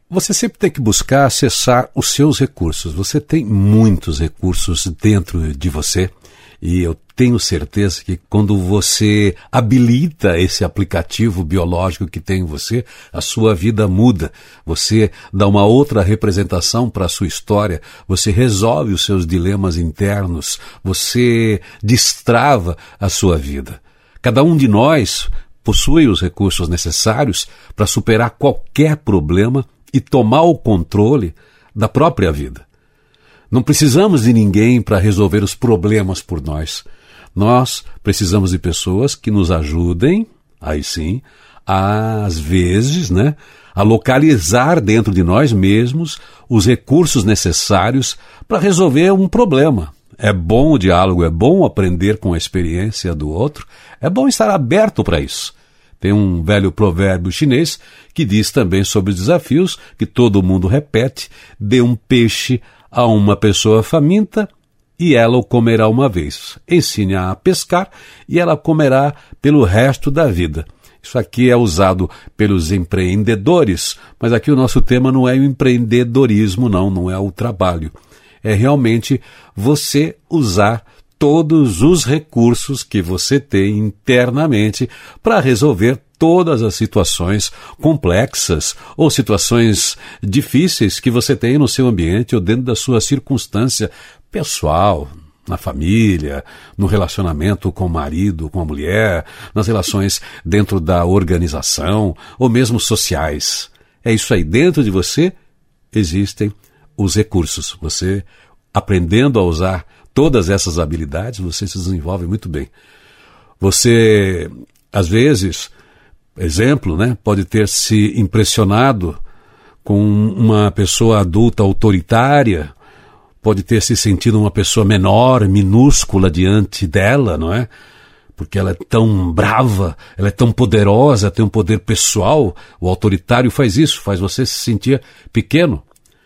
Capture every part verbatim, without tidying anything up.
Você sempre tem que buscar acessar os seus recursos. Você tem muitos recursos dentro de você e eu tenho certeza que quando você habilita esse aplicativo biológico que tem em você, a sua vida muda. Você dá uma outra representação para a sua história, você resolve os seus dilemas internos, você destrava a sua vida. Cada um de nós possui os recursos necessários para superar qualquer problema e tomar o controle da própria vida. Não precisamos de ninguém para resolver os problemas por nós. Nós precisamos de pessoas que nos ajudem, aí sim, às vezes, né, a localizar dentro de nós mesmos os recursos necessários para resolver um problema. É bom o diálogo, é bom aprender com a experiência do outro, é bom estar aberto para isso. Tem um velho provérbio chinês que diz também sobre os desafios que todo mundo repete: dê um peixe a uma pessoa faminta e ela o comerá uma vez. Ensine-a a pescar e ela comerá pelo resto da vida. Isso aqui é usado pelos empreendedores, mas aqui o nosso tema não é o empreendedorismo, não, não é o trabalho. É realmente você usar todos os recursos que você tem internamente para resolver todas as situações complexas ou situações difíceis que você tem no seu ambiente ou dentro da sua circunstância pessoal, na família, no relacionamento com o marido, com a mulher, nas relações dentro da organização ou mesmo sociais. É isso aí, dentro de você existem os recursos. Você, aprendendo a usar todas essas habilidades, você se desenvolve muito bem. Você, às vezes, exemplo, né, pode ter se impressionado com uma pessoa adulta autoritária, pode ter se sentido uma pessoa menor, minúscula diante dela, não é? Porque ela é tão brava, ela é tão poderosa, tem um poder pessoal. O autoritário faz isso, faz você se sentir pequeno.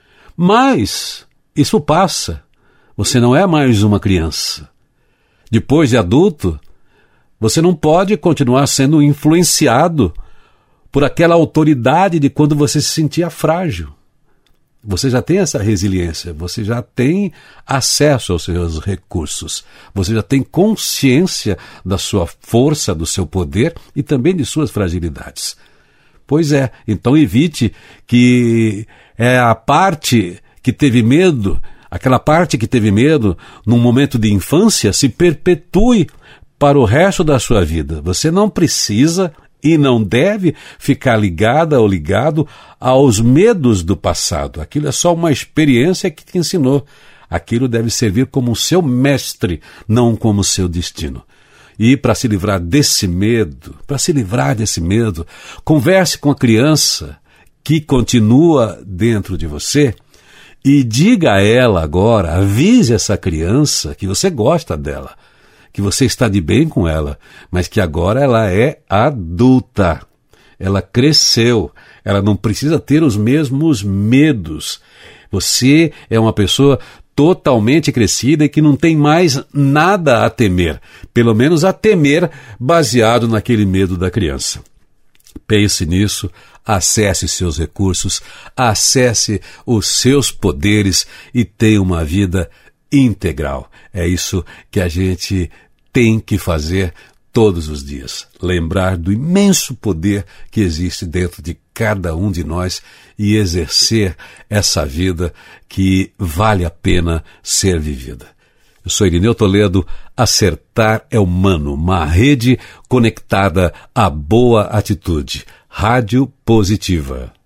Mas isso passa. Você não é mais uma criança. Depois de adulto, você não pode continuar sendo influenciado por aquela autoridade de quando você se sentia frágil. Você já tem essa resiliência, você já tem acesso aos seus recursos, você já tem consciência da sua força, do seu poder e também de suas fragilidades. Pois é, então evite que é a parte que teve medo, aquela parte que teve medo num momento de infância se perpetue para o resto da sua vida. Você não precisa e não deve ficar ligada ou ligado aos medos do passado. Aquilo é só uma experiência que te ensinou. Aquilo deve servir como seu mestre, não como seu destino. E para se livrar desse medo, para se livrar desse medo, converse com a criança que continua dentro de você e diga a ela agora, avise essa criança que você gosta dela, que você está de bem com ela, mas que agora ela é adulta. Ela cresceu, ela não precisa ter os mesmos medos. Você é uma pessoa totalmente crescida e que não tem mais nada a temer, pelo menos a temer baseado naquele medo da criança. Pense nisso, acesse seus recursos, acesse os seus poderes e tenha uma vida integral. É isso que a gente tem que fazer todos os dias. Lembrar do imenso poder que existe dentro de cada um de nós e exercer essa vida que vale a pena ser vivida. Eu sou Irineu Toledo, Acertar é Humano, uma rede conectada à boa atitude. Rádio Positiva.